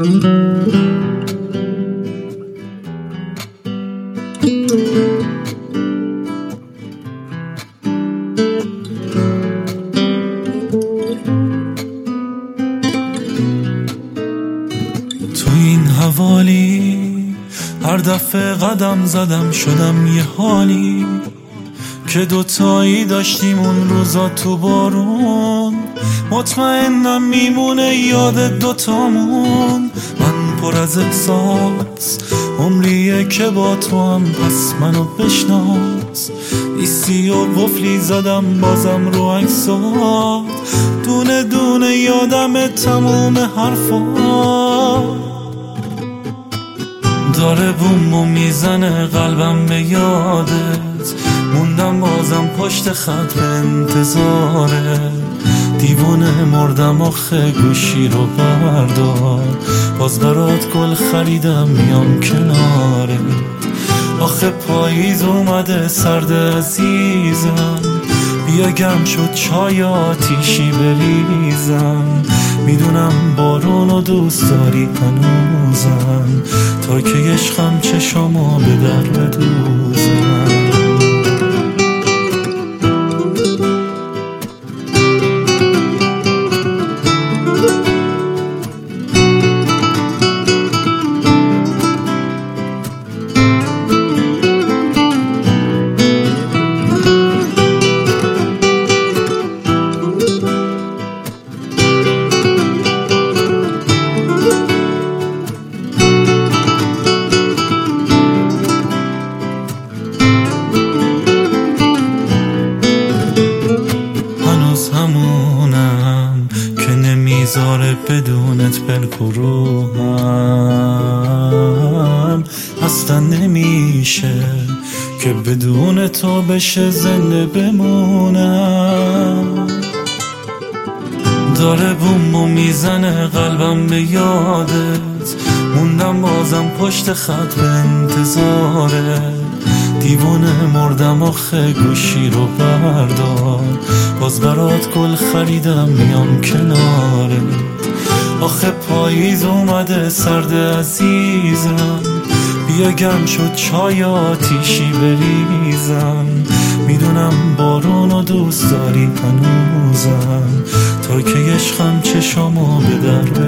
تو این حوالی هر دفعه قدم زدم شدم یه حالی که دوتایی داشتیم اون روزا تو بارون. مطمئنم میمونه یاد دوتامون. من پر از احساس عمریه که با تو هم، پس منو بشناس. ایستی و وفلی زدم بازم رو عکسات، دونه دونه یادم تموم حرفات. داره بوم میزنه قلبم به یادت، موندم بازم پشت خط به انتظاره. دیوونه مردم آخه گوشی رو بردار، باز برات گل خریدم میام کنارت. آخه پاییز اومده سرد عزیزم، بیا گرم شد چای آتیشی بریزم. میدونم بارونو دوست داری هنوزم، تا که عشقم چشامو به در بدوزم. همونم که نمیذاره بدونت بلکروهم، اصلا نمیشه که بدون تو بشه زنده بمونم. داره بوم میزنه قلبم به یادت، موندم بازم پشت خط به انتظاره. دیوونه مردم آخه گوشی رو بردار، باز برات گل خریدم میام کنارت. آخه پاییز اومده سرد عزیزم، بیا گرم شد چای آتیشی بریزم. میدونم بارونو دوست داری هنوزم، تا که عشقم چشامو به در